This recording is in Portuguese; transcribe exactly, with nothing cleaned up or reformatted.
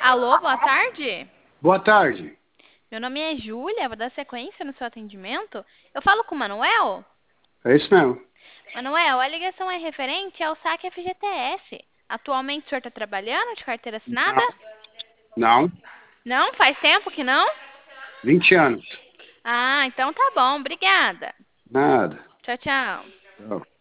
Alô, boa tarde. Boa tarde. Meu nome é Júlia, vou dar sequência no seu atendimento. Eu falo com o Manuel? É isso mesmo. Manuel, a ligação é referente ao saque F G T S. Atualmente o senhor está trabalhando de carteira assinada? Não. Não. Não? Faz tempo que não? vinte anos. Ah, então tá bom, obrigada. Nada. Tchau, tchau. Tchau.